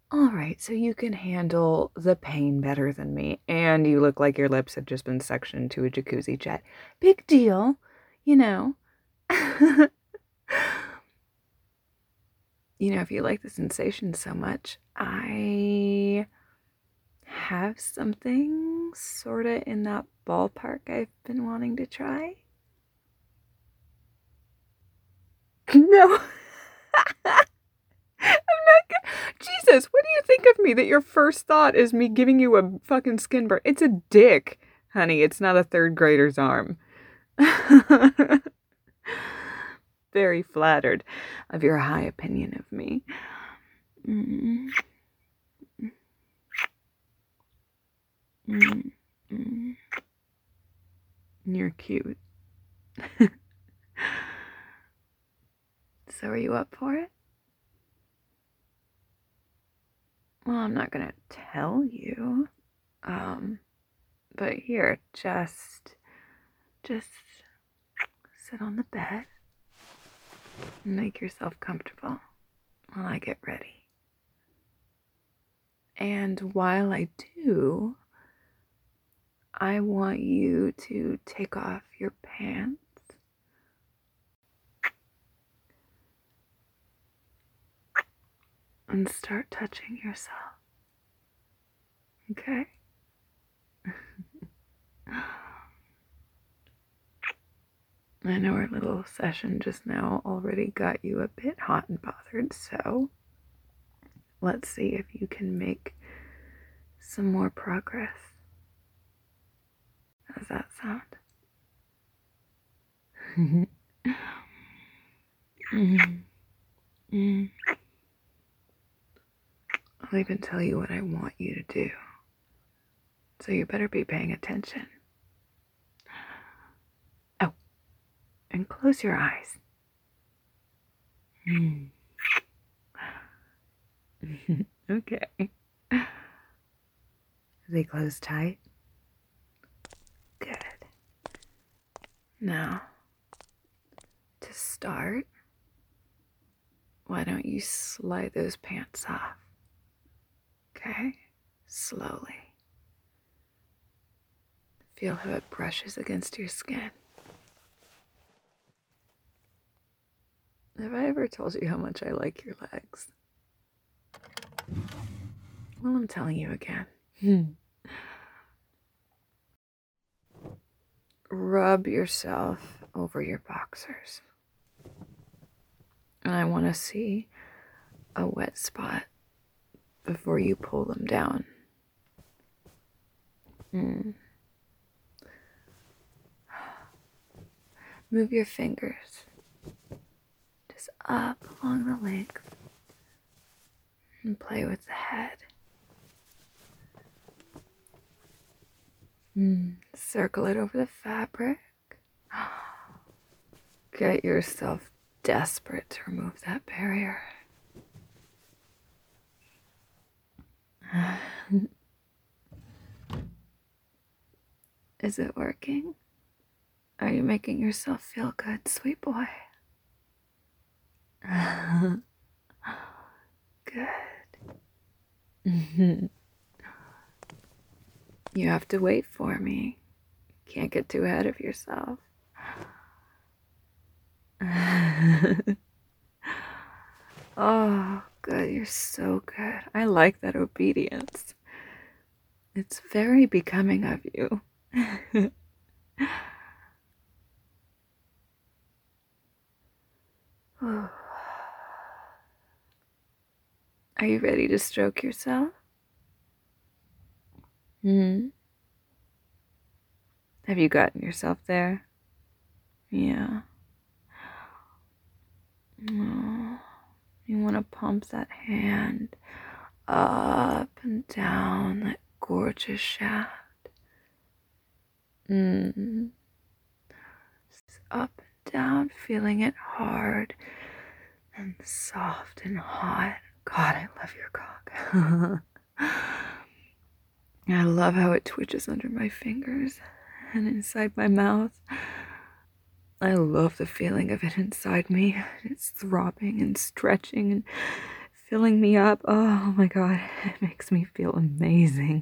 All right, so you can handle the pain better than me, and you look like your lips had just been suctioned to a jacuzzi jet. Big deal, you know. If you like the sensation so much, I have something sorta in that ballpark I've been wanting to try. No. Jesus, what do you think of me that your first thought is me giving you a fucking skin burn? It's a dick, honey. It's not a third grader's arm. Very flattered of your high opinion of me. Mm. Mm. Mm. You're cute. So are you up for it? Well, I'm not gonna tell you. But here, just sit on the bed and make yourself comfortable while I get ready. And while I do, I want you to take off your pants and start touching yourself. Okay? I know our little session just now already got you a bit hot and bothered, so let's see if you can make some more progress. How's that sound? I'll even tell you what I want you to do. So you better be paying attention. Oh, and close your eyes. Okay. Are they closed tight? Good. Now, to start, why don't you slide those pants off? Okay? Slowly. Feel how it brushes against your skin. Have I ever told you how much I like your legs? Well, I'm telling you again. Rub yourself over your boxers. And I want to see a wet spot before you pull them down. Move your fingers just up along the length and play with the head. Circle it over the fabric. Get yourself desperate to remove that barrier. Is it working? Are you making yourself feel good, sweet boy? Good. You have to wait for me. Can't get too ahead of yourself. Oh, good. You're so good. I like that obedience. It's very becoming of you. Are you ready to stroke yourself? Have you gotten yourself there? Yeah. Oh, you want to pump that hand up and down that gorgeous shaft. Just up and down, feeling it hard and soft and hot. God, I love your cock. I love how it twitches under my fingers and inside my mouth. I love the feeling of it inside me. It's throbbing and stretching and filling me up. Oh my god, it makes me feel amazing.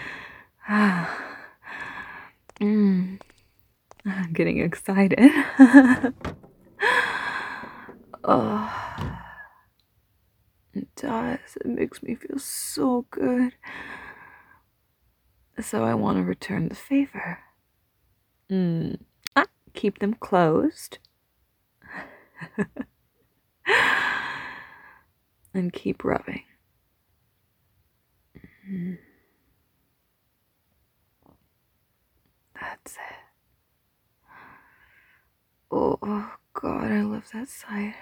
I'm getting excited. Oh, it does. It makes me feel so good. So I want to return the favor. Keep them closed. And keep rubbing. That's it. Oh, God, I love that side.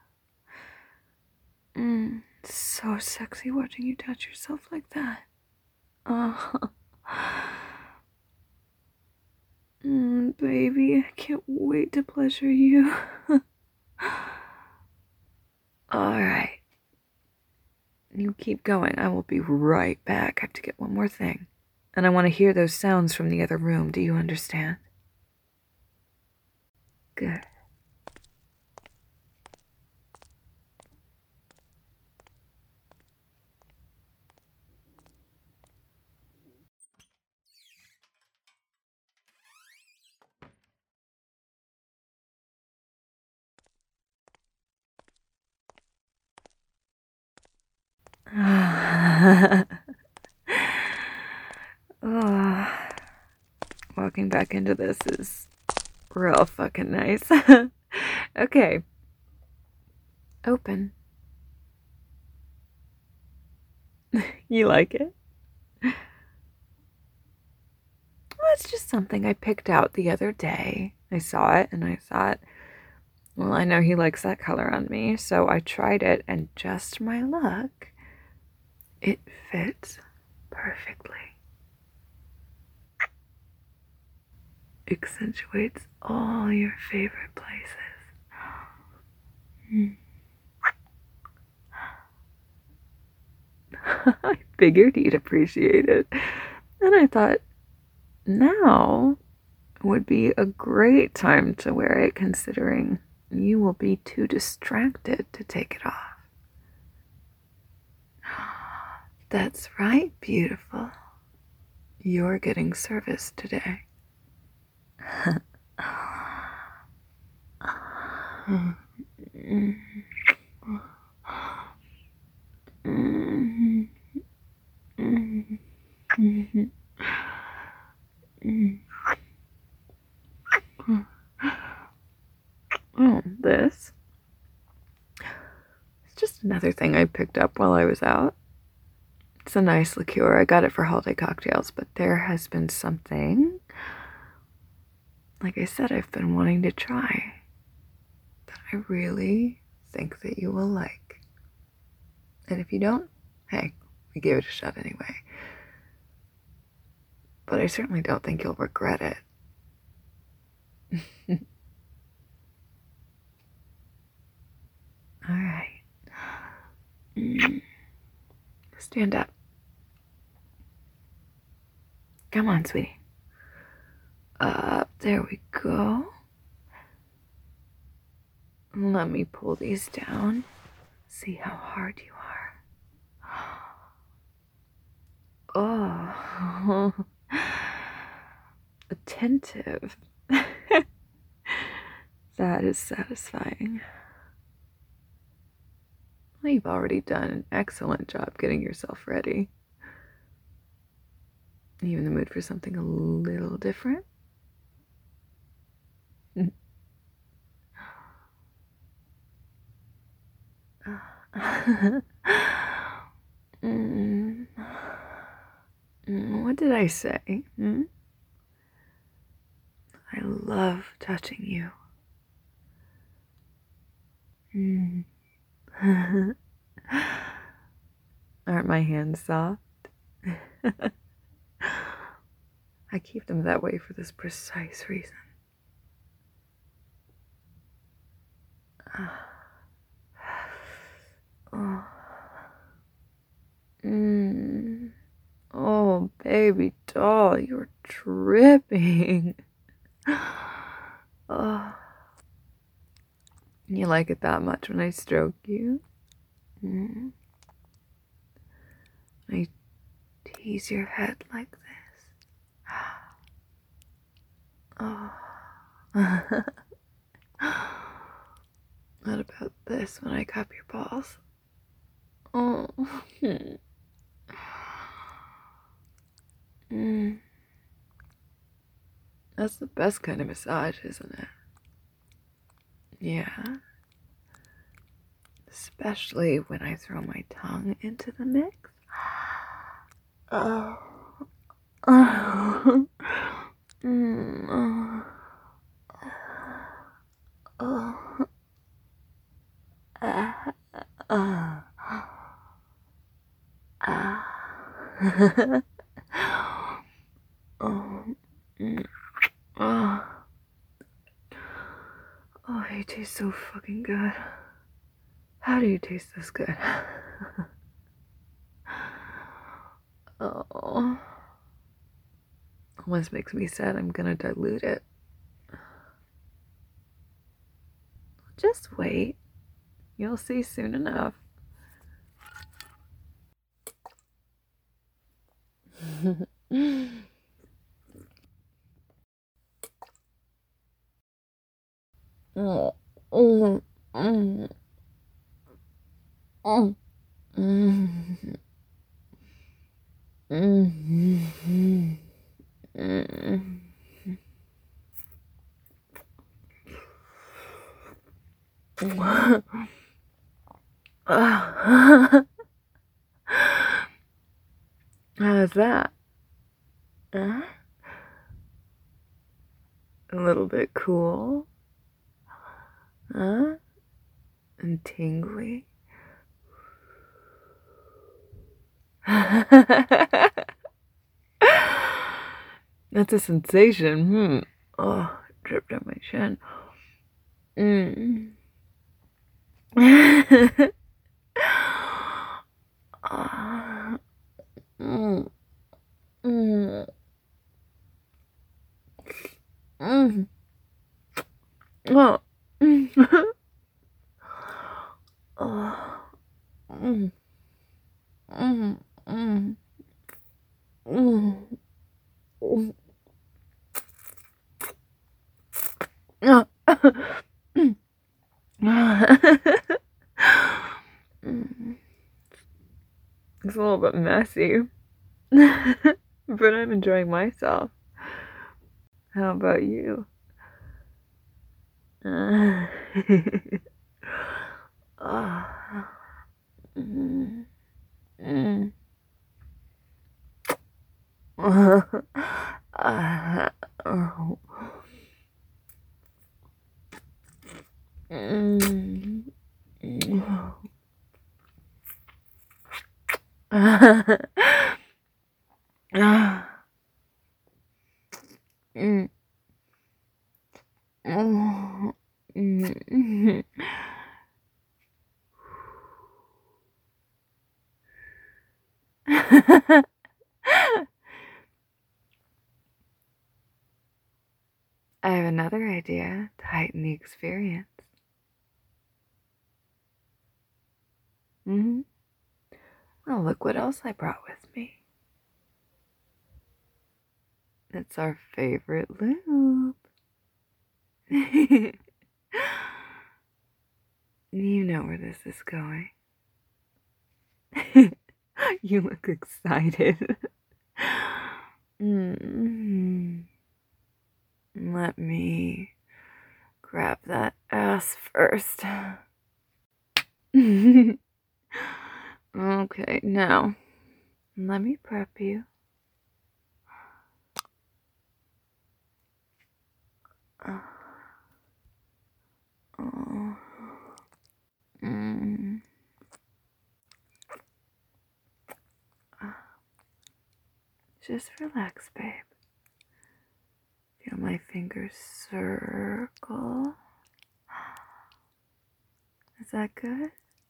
So sexy watching you touch yourself like that. Baby, I can't wait to pleasure you. Alright. You keep going. I will be right back. I have to get one more thing. And I want to hear those sounds from the other room. Do you understand? Good. Walking back into this is real fucking nice. Okay. Open. You like it? Well, it's just something I picked out the other day. I saw it and I thought, well, I know he likes that color on me, so I tried it, and just my luck, it fits perfectly. Accentuates all your favorite places. I figured he'd appreciate it. And I thought, now would be a great time to wear it, considering you will be too distracted to take it off. That's right, beautiful. You're getting service today. Oh, this? It's just another thing I picked up while I was out. It's a nice liqueur. I got it for holiday cocktails, but there has been something, like I said, I've been wanting to try that I really think that you will like. And if you don't, hey, we gave it a shot anyway. But I certainly don't think you'll regret it. All right. Stand up. Come on, sweetie. Up. There we go. Let me pull these down. See how hard you are. Oh. Attentive. That is satisfying. Well, you've already done an excellent job getting yourself ready. Are you in the mood for something a little different? What did I say? I love touching you. Aren't my hands soft? I keep them that way for this precise reason. Oh. Oh, baby doll, you're dripping. Oh. You like it that much when I stroke you? tease your head like this. Oh. What about this when I cup your balls? Oh. That's the best kind of massage, isn't it? Yeah. Especially when I throw my tongue into the mix. Oh. Oh. Oh. Oh. Oh, you taste so fucking good. How do you taste this good? Oh. Almost makes me sad I'm gonna dilute it. Just wait. You'll see soon enough. Oh, oh, mm, oh, mm, mm, mm. How's that? Huh? A little bit cool? Huh? And tingly? That's a sensation. Oh, dripped on my chin. Mm. Ah. Mm. Mm. Mm. Oh. Oh. Mm. Mm. Mm. Mm. Mm. Ah. Mm. It's a little bit messy, but I'm enjoying myself. How about you? Ah. Ah. Mm. Mm. Ah. Oh. Mm. Mm. Ah. Mm. Mm. Mm. I have another idea to heighten the experience. Mm-hmm. Oh, look what else I brought with me. It's our favorite lube. You know where this is going. You look excited. Mm. Let me grab that ass first. Okay, now let me prep you. Oh. Mm. Just relax, babe. Feel my fingers circle. Is that good?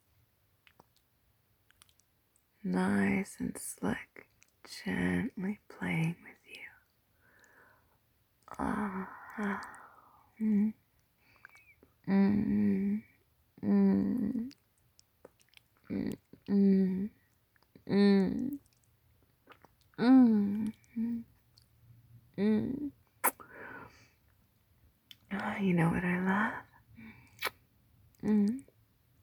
Nice and slick, gently playing with you. Ah, mm, mm, mm, mm, mm, mm. Mm. Mm. You know what I love? Mm.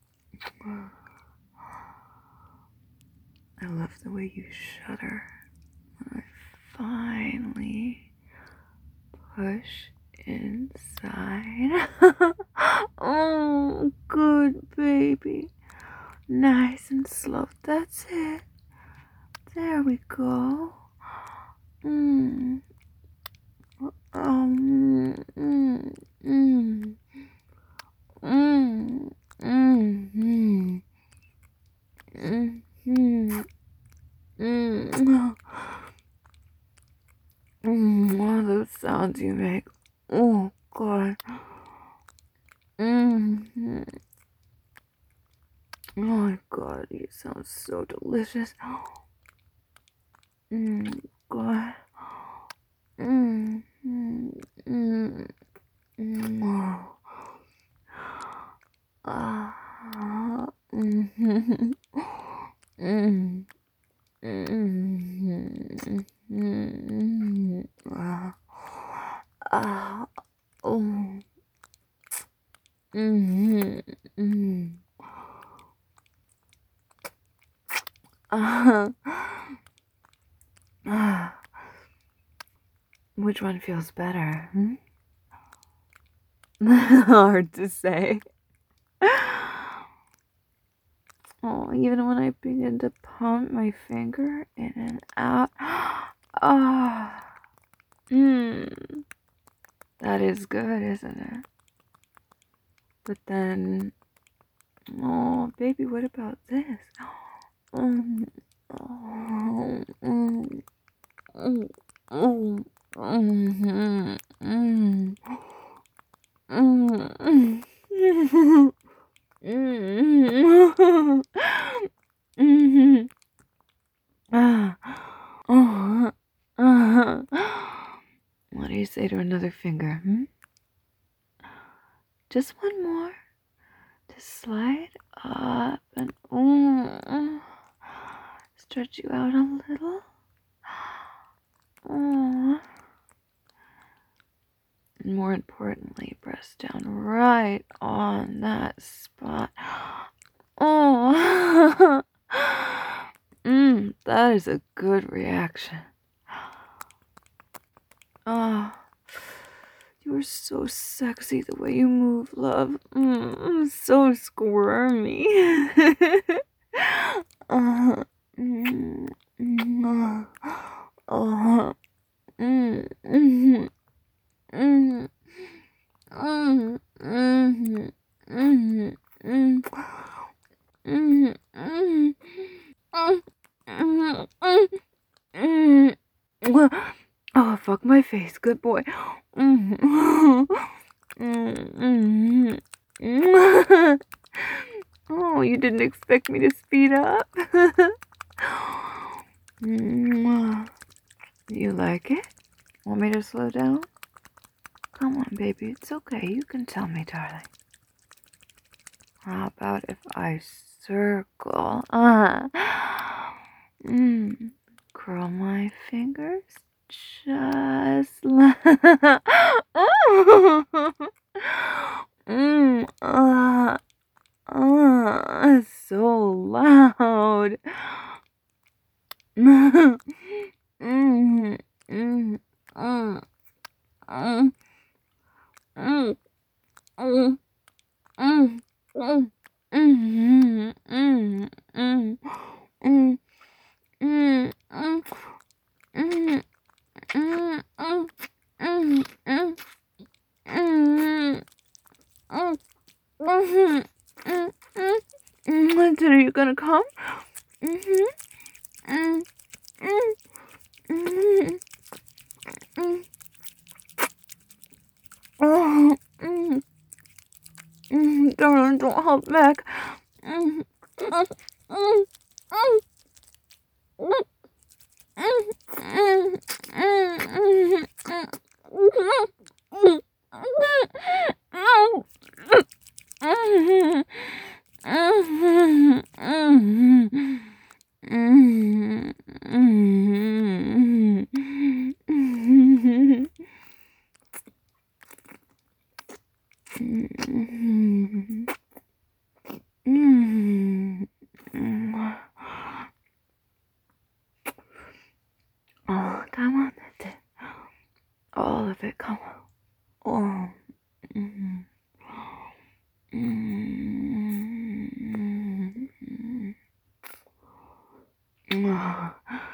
I love the way you shudder when I finally push inside. Oh, good baby. Nice and slow. That's it. There we go. Mm. Mm, mm, mm, mm, mm, mm, mm, mm. All those sounds you make. Oh, God. Mm. Oh, my God. You sound so delicious. God. Mm, mm, mm, mm. Ah. Mm, mm, mm, mm, mm. Ah. Oh. Mm, mm. Ah. Ah. Which one feels better? Hmm? Hard to say. Oh, even when I begin to pump my finger in and out. Ah. That is good, isn't it? But then, oh, baby, what about this? Mm, oh, mm, mm, mm, mm, mm, mm, mm, mm, ah, oh, what do you say to another finger? Hmm? Just one more. To slide up and stretch you out a little. Oh. And more importantly, press down right on that spot. Oh. That is a good reaction. Oh. You are so sexy the way you move, love. So squirmy. uh, mm, mm, uh, mm, mm, mm, mm, mm, mm, mm, mm, mm, mm. Oh, fuck my face. Good boy. Oh, you didn't expect me to speed up? You like it? Want me to slow down? Come on, baby. It's okay. You can tell me, darling. How about if I circle? Curl my fingers just like. So loud. Are you gonna come? Darling, don't hold back. Oh,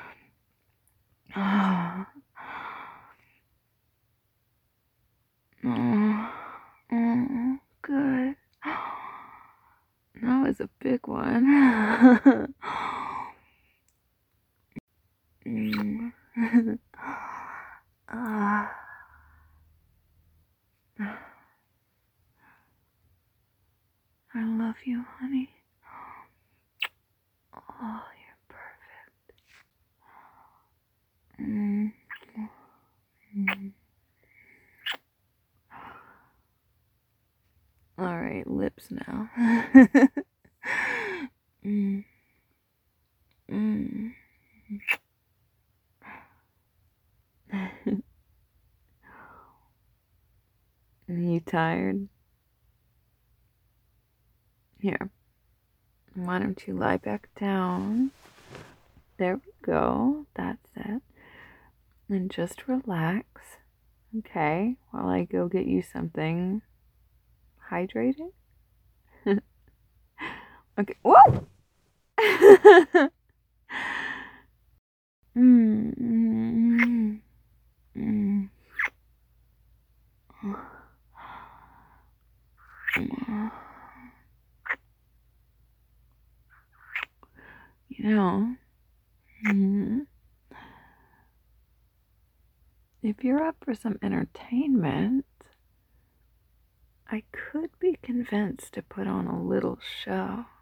oh, oh, good. That was a big one. I love you, honey. Oh, you're perfect. All right, lips now. mm. Mm. You tired? Here, why don't you lie back down? There we go. That's it. And just relax, okay, while I go get you something hydrating. Okay. Whoa! mm, mm, mm. You know, if you're up for some entertainment, I could be convinced to put on a little show.